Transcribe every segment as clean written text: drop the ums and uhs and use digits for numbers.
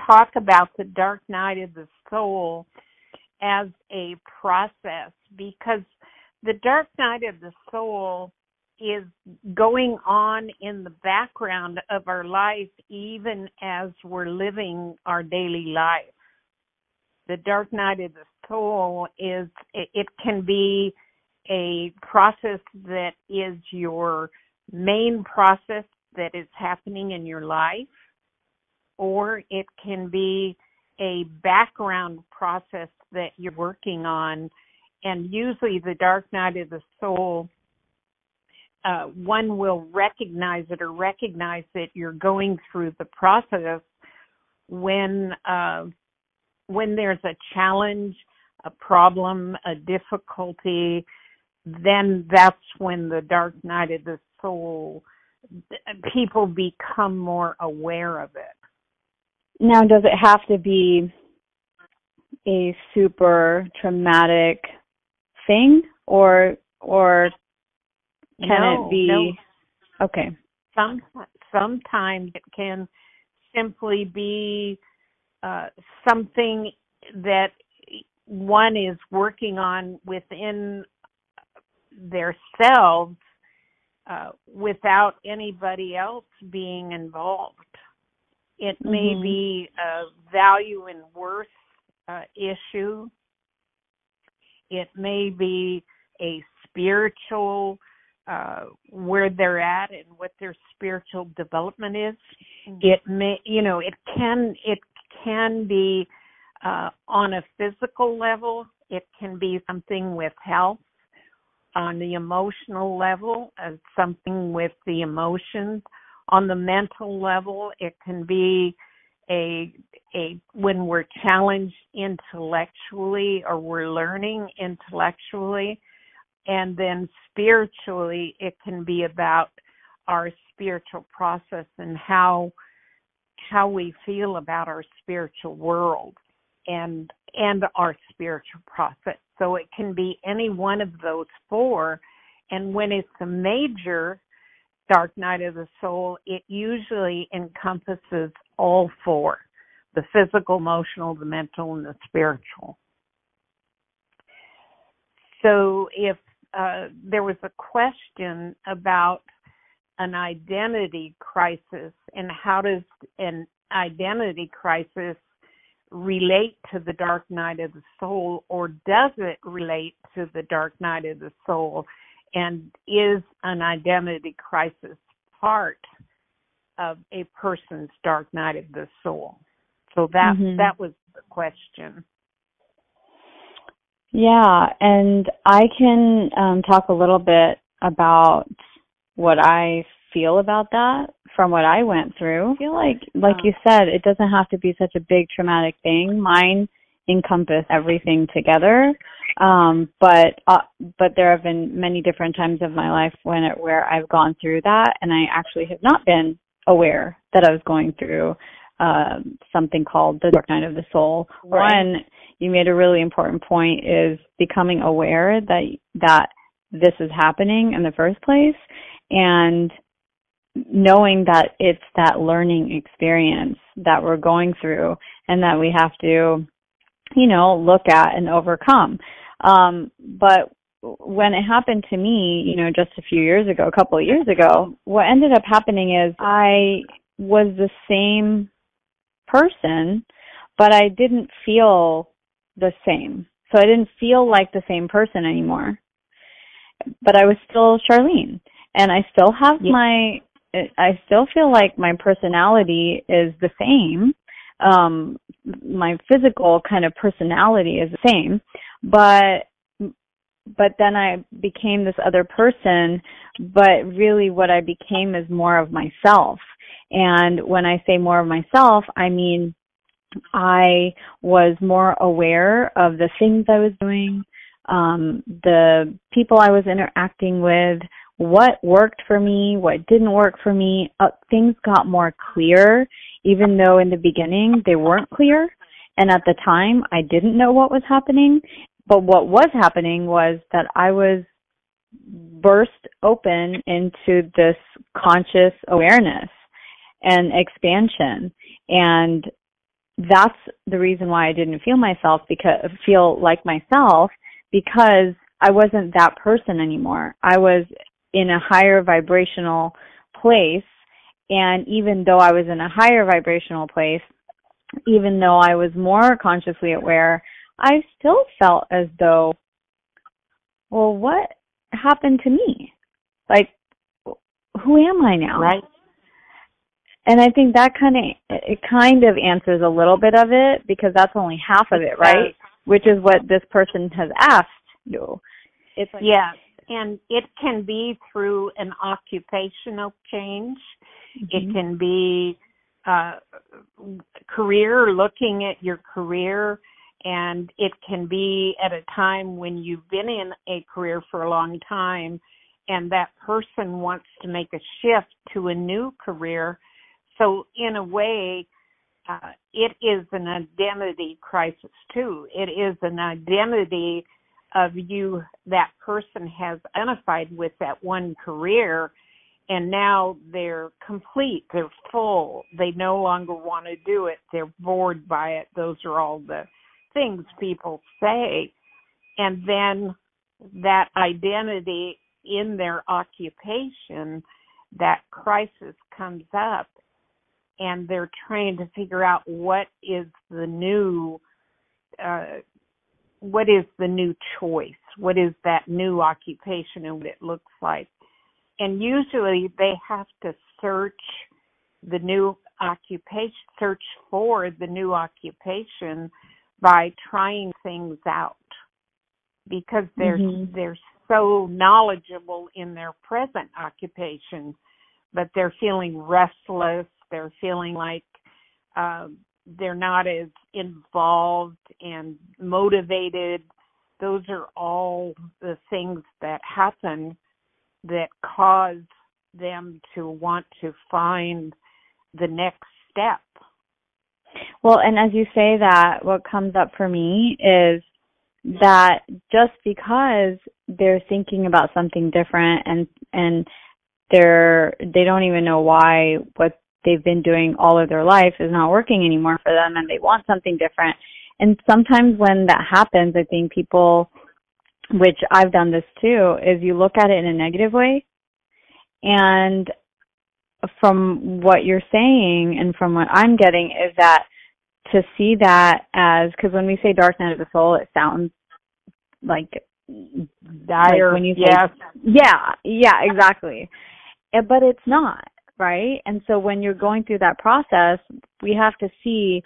talk about the dark night of the soul as a process, because the dark night of the soul is going on in the background of our life even as we're living our daily life. The dark night of the soul it can be a process that is your main process that is happening in your life, or it can be a background process that you're working on. And usually the dark night of the soul, one will recognize it or recognize that you're going through the process when there's a challenge, a problem, a difficulty. Then that's when the dark night of the soul, people become more aware of it. Now, does it have to be a super traumatic thing, or can it be? No. Okay. Sometimes it can simply be something that one is working on within themselves without anybody else being involved. It may be a value and worth issue. It may be a spiritual, where they're at and what their spiritual development is. It may, it can be on a physical level. It can be something with health. On the emotional level, something with the emotions. On the mental level, it can be a when we're challenged intellectually or we're learning intellectually. And then spiritually, it can be about our spiritual process and how we feel about our spiritual world and our spiritual process. So it can be any one of those four. And when it's a major dark night of the soul, it usually encompasses all four: the physical, emotional, the mental, and the spiritual. So if there was a question about an identity crisis and how does an identity crisis relate to the dark night of the soul, or does it relate to the dark night of the soul? And is an identity crisis part of a person's dark night of the soul? So that was the question. Yeah, and I can talk a little bit about what I feel about that from what I went through. I feel like you said, it doesn't have to be such a big traumatic thing. Mine encompass everything together. But there have been many different times of my life where I've gone through that, and I actually have not been aware that I was going through something called the dark night of the soul. Right. One, you made a really important point, is becoming aware that this is happening in the first place, and knowing that it's that learning experience that we're going through and that we have to, look at and overcome. But when it happened to me, just a couple of years ago, what ended up happening is I was the same person, but I didn't feel the same. So I didn't feel like the same person anymore. But I was still Charlene. And I still have I still feel like my personality is the same. My physical kind of personality is the same, but then I became this other person, but really what I became is more of myself. And when I say more of myself, I mean, I was more aware of the things I was doing, the people I was interacting with, what worked for me, what didn't work for me. Things got more clear, even though in the beginning they weren't clear. And at the time, I didn't know what was happening. But what was happening was that I was burst open into this conscious awareness and expansion. And that's the reason why I didn't feel like myself, because I wasn't that person anymore. I was in a higher vibrational place. And even though I was in a higher vibrational place, even though I was more consciously aware, I still felt as though, well, what happened to me? Like, who am I now? Right. And I think that kind of answers a little bit of it, because that's only half of it, right? Which is what this person has asked you. It's like, yes, and it can be through an occupational change. It can be career, looking at your career, and it can be at a time when you've been in a career for a long time and that person wants to make a shift to a new career. So in a way, it is an identity crisis too. It is an identity of you, that person has identified with that one career, and now they're complete, they're full, they no longer want to do it, they're bored by it. Those are all the things people say. And then that identity in their occupation, that crisis comes up, and they're trying to figure out what is the new choice, what is that new occupation and what it looks like. And usually they have to search for the new occupation by trying things out, because they're so knowledgeable in their present occupation, but they're feeling restless, they're feeling like they're not as involved and motivated. Those are all the things that happen that cause them to want to find the next step. Well, and as you say that, what comes up for me is that just because they're thinking about something different and they don't even know why what they've been doing all of their life is not working anymore for them, and they want something different. And sometimes when that happens, I think people, which I've done this too, is you look at it in a negative way. And from what you're saying and from what I'm getting is that to see that as, because when we say dark night of the soul, it sounds like dire. Like when you say, yeah, exactly. But it's not, right? And so when you're going through that process, we have to see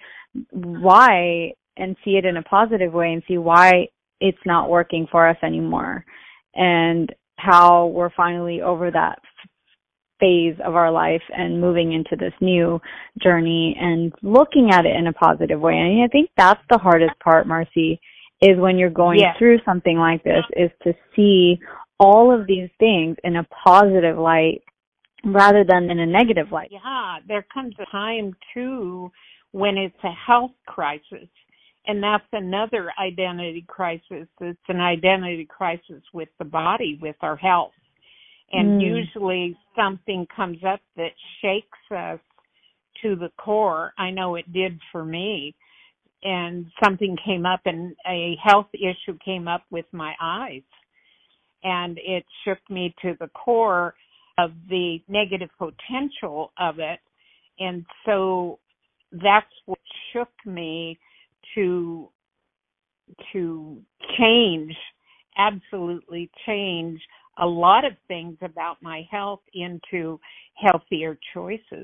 why and see it in a positive way and see why it's not working for us anymore, and how we're finally over that phase of our life and moving into this new journey and looking at it in a positive way. And I think that's the hardest part, Marcy, is when you're going through something like this, is to see all of these things in a positive light rather than in a negative light. Yeah, there comes a time too when it's a health crisis. And that's another identity crisis. It's an identity crisis with the body, with our health. And usually something comes up that shakes us to the core. I know it did for me. And something came up, and a health issue came up with my eyes. And it shook me to the core of the negative potential of it. And so that's what shook me to change, absolutely change a lot of things about my health into healthier choices.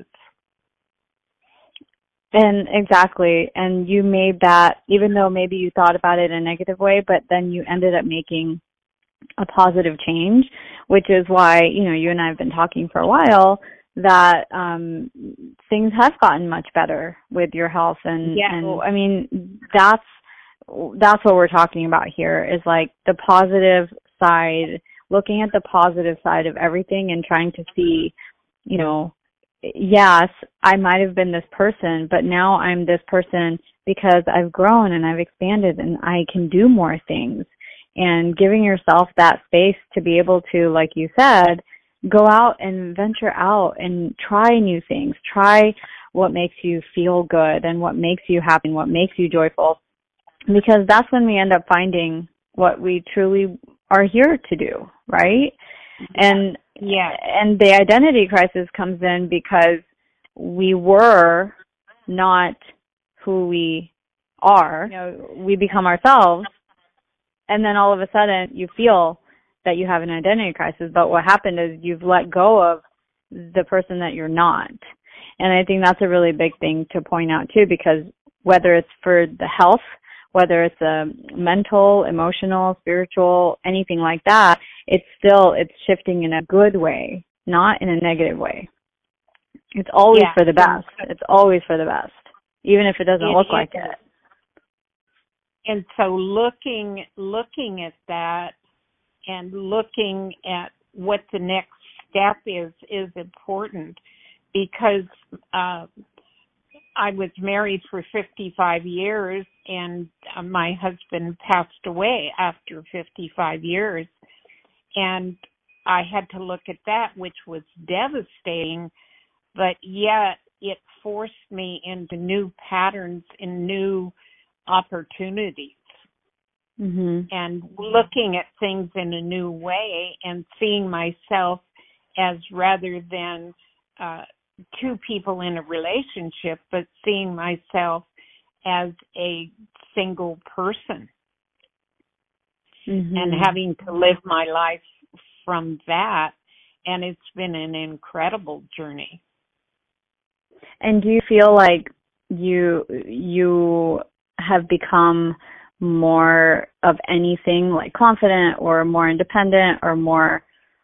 And exactly. And you made that, even though maybe you thought about it in a negative way, but then you ended up making a positive change, which is why, you and I have been talking for a while, that things have gotten much better with your health. And I mean, that's what we're talking about here, is like the positive side, looking at the positive side of everything and trying to see, yes, I might have been this person, but now I'm this person because I've grown and I've expanded and I can do more things. And giving yourself that space to be able to, like you said, go out and venture out and try new things, try what makes you feel good and what makes you happy and what makes you joyful, because that's when we end up finding what we truly are here to do, right? And the identity crisis comes in because we were not who we are. You know, we become ourselves, and then all of a sudden you feel that you have an identity crisis, but what happened is you've let go of the person that you're not. And I think that's a really big thing to point out too, because whether it's for the health, whether it's a mental, emotional, spiritual, anything like that, it's shifting in a good way, not in a negative way. It's always for the best. It's always for the best, even if it doesn't look like it. And so looking at that and looking at what the next step is important, because I was married for 55 years and my husband passed away after 55 years. And I had to look at that, which was devastating, but yet it forced me into new patterns and new opportunities. Mm-hmm. And looking at things in a new way and seeing myself as, rather than two people in a relationship, but seeing myself as a single person. Mm-hmm. And having to live my life from that. And it's been an incredible journey. And do you feel like you have become more of anything, like confident or more independent or more,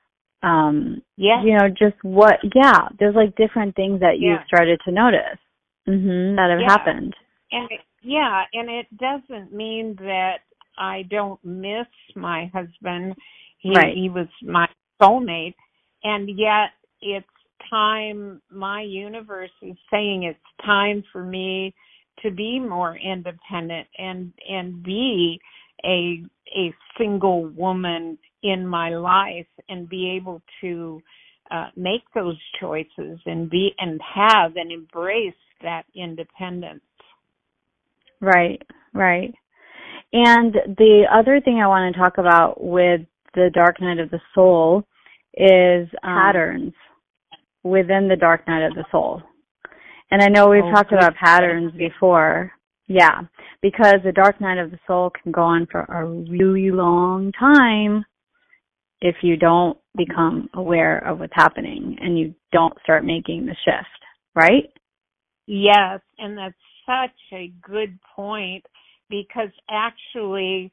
just what, there's like different things that you've started to notice that have happened. And it doesn't mean that I don't miss my husband. He was my soulmate, and yet it's time, my universe is saying it's time for me to be more independent and be a single woman in my life and be able to make those choices and have and embrace that independence. Right. And the other thing I want to talk about with the dark night of the soul is patterns within the dark night of the soul. And I know we've talked about patterns before. Yeah, because the dark night of the soul can go on for a really long time if you don't become aware of what's happening and you don't start making the shift, right? Yes, and that's such a good point, because actually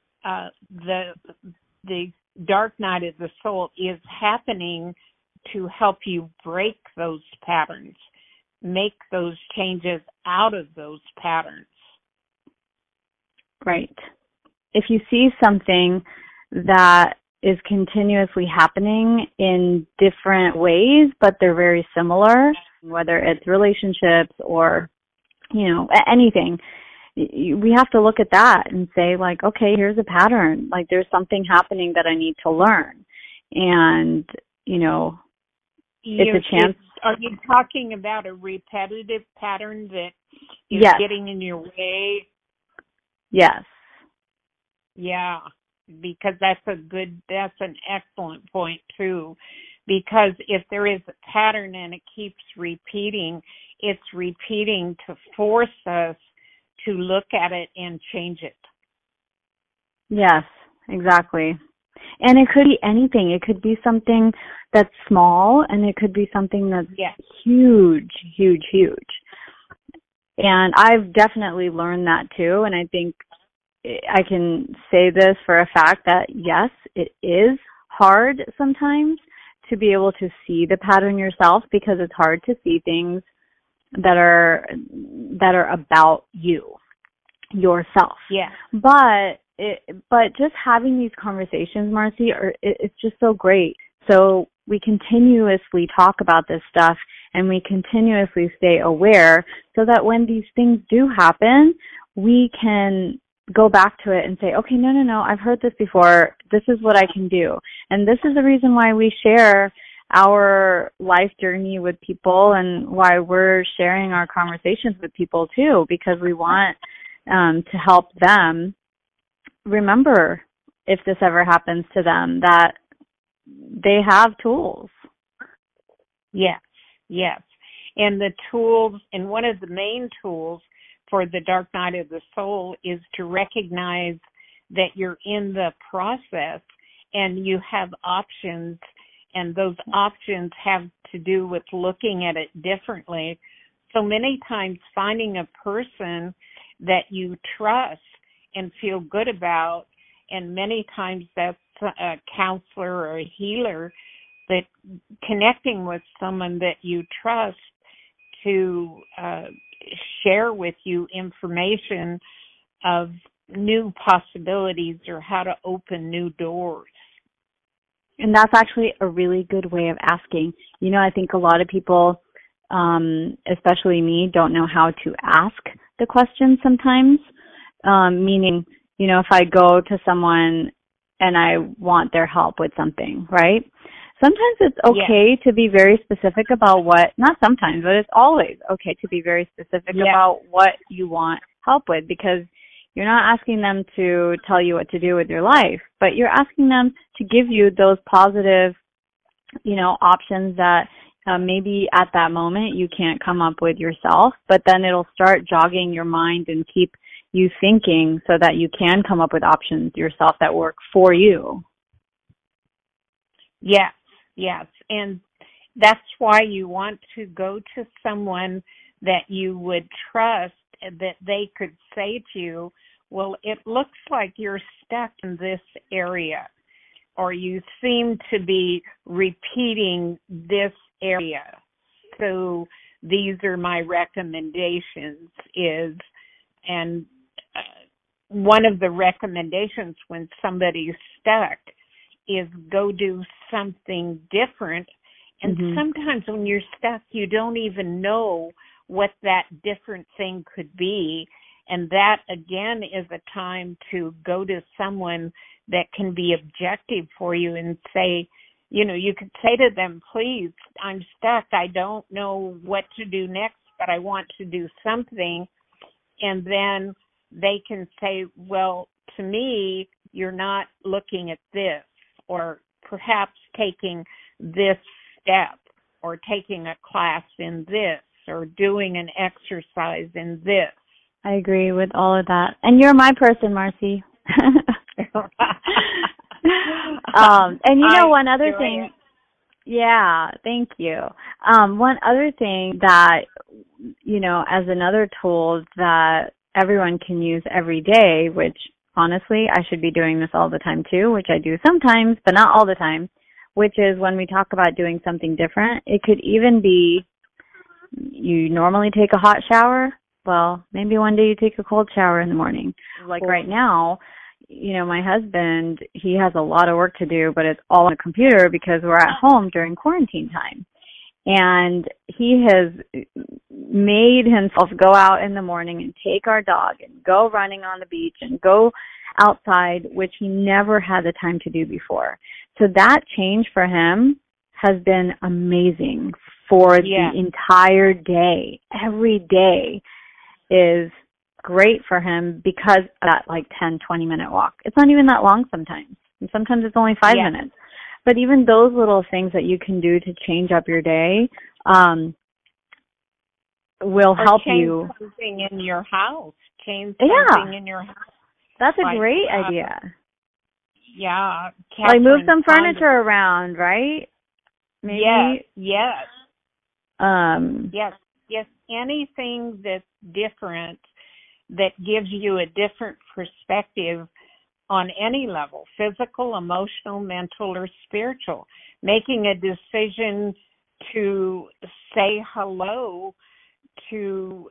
the dark night of the soul is happening to help you break those patterns, make those changes out of those patterns. Right. If you see something that is continuously happening in different ways, but they're very similar, whether it's relationships or, anything, we have to look at that and say, like, okay, here's a pattern. Like, there's something happening that I need to learn. And, it's a chance. Are you talking about a repetitive pattern that is getting in your way? Yes. Yeah, because that's an excellent point too. Because if there is a pattern and it keeps repeating, it's repeating to force us to look at it and change it. Yes, exactly. And it could be anything. It could be something that's small, and it could be something that's huge, huge, huge. And I've definitely learned that too. And I think I can say this for a fact that, yes, it is hard sometimes to be able to see the pattern yourself, because it's hard to see things that are about you, yourself. Yeah. But just having these conversations, Marcy, it's just so great. So we continuously talk about this stuff and we continuously stay aware so that when these things do happen, we can go back to it and say, okay, no, I've heard this before. This is what I can do. And this is the reason why we share our life journey with people and why we're sharing our conversations with people too, because we want to help them remember, if this ever happens to them, that they have tools. Yes, yes. And the tools, and one of the main tools for the dark night of the soul is to recognize that you're in the process and you have options, and those options have to do with looking at it differently. So many times finding a person that you trust and feel good about, and many times that's a counselor or a healer, that connecting with someone that you trust to share with you information of new possibilities or how to open new doors. And that's actually a really good way of asking. You know, I think a lot of people, especially me, don't know how to ask the question sometimes, meaning, you know, if I go to someone and I want their help with something, right? Sometimes it's okay to be very specific about not sometimes, but it's always okay to be very specific about what you want help with, because you're not asking them to tell you what to do with your life, but you're asking them to give you those positive, you know, options that maybe at that moment you can't come up with yourself, but then it'll start jogging your mind and keep you thinking so that you can come up with options yourself that work for you. Yes, yes. And that's why you want to go to someone that you would trust, that they could say to you, well, it looks like you're stuck in this area, or you seem to be repeating this area. So these are my recommendations one of the recommendations when somebody's stuck is go do something different. And sometimes when you're stuck, you don't even know what that different thing could be. And that, again, is a time to go to someone that can be objective for you and say, you know, you could say to them, please, I'm stuck. I don't know what to do next, but I want to do something. And then they can say, well, to me, you're not looking at this, or perhaps taking this step, or taking a class in this, or doing an exercise in this. I agree with all of that. And you're my person, Marcy. And you know, one other thing. Yeah, thank you. One other thing that, you know, as another tool that everyone can use every day, which honestly, I should be doing this all the time too, which I do sometimes, but not all the time, which is when we talk about doing something different. It could even be you normally take a hot shower. Well, maybe one day you take a cold shower in the morning. Like right now, you know, my husband, he has a lot of work to do, but it's all on the computer because we're at home during quarantine time. And he has made himself go out in the morning and take our dog and go running on the beach and go outside, which he never had the time to do before. So that change for him has been amazing for the entire day. Every day is great for him because of that like 10, 20-minute walk. It's not even that long sometimes. And sometimes it's only 5 minutes. But even those little things that you can do to change up your day will help you. Change something in your house. Change something in your house. That's a great idea. Yeah. Like move some furniture around, right? Maybe. Yes. Yes. Anything that's different, that gives you a different perspective on any level, physical, emotional, mental, or spiritual. Making a decision to say hello to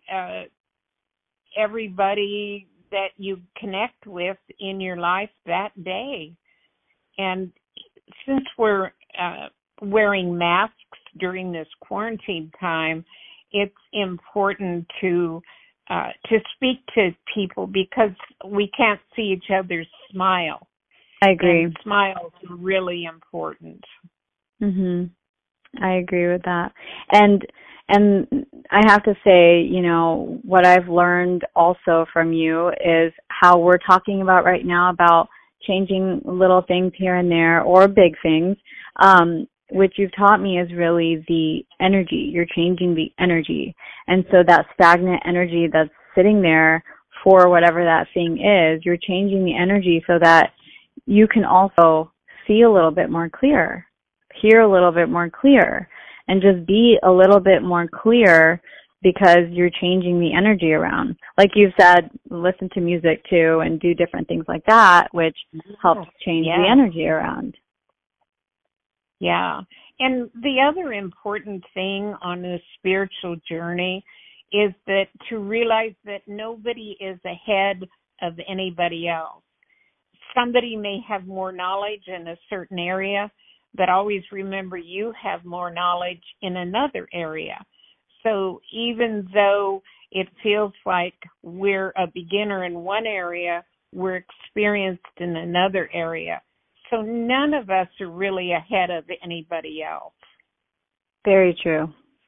everybody that you connect with in your life that day. And since we're wearing masks during this quarantine time, it's important to speak to people because we can't see each other's smile. I agree. And smiles are really important. Mhm. I agree with that. And I have to say, you know, what I've learned also from you is how we're talking about right now about changing little things here and there or big things. Which you've taught me is really the energy. You're changing the energy. And so that stagnant energy that's sitting there for whatever that thing is, you're changing the energy so that you can also see a little bit more clear, hear a little bit more clear, and just be a little bit more clear because you're changing the energy around. Like you said, listen to music too and do different things like that, which helps change the energy around. Yeah. And the other important thing on this spiritual journey is that to realize that nobody is ahead of anybody else. Somebody may have more knowledge in a certain area, but always remember you have more knowledge in another area. So even though it feels like we're a beginner in one area, we're experienced in another area. So none of us are really ahead of anybody else. Very true.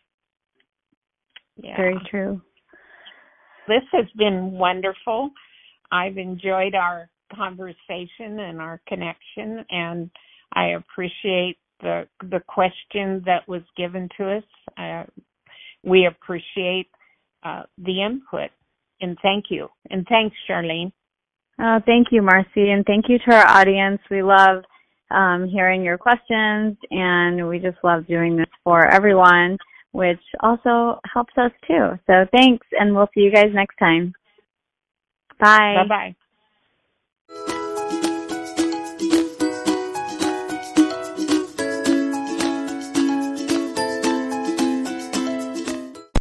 Yeah. Very true. This has been wonderful. I've enjoyed our conversation and our connection, and I appreciate the question that was given to us. We appreciate the input, and thank you. And thanks, Charlene. Oh, thank you, Marcy, and thank you to our audience. We love hearing your questions, and we just love doing this for everyone, which also helps us too. So thanks, and we'll see you guys next time. Bye. Bye-bye.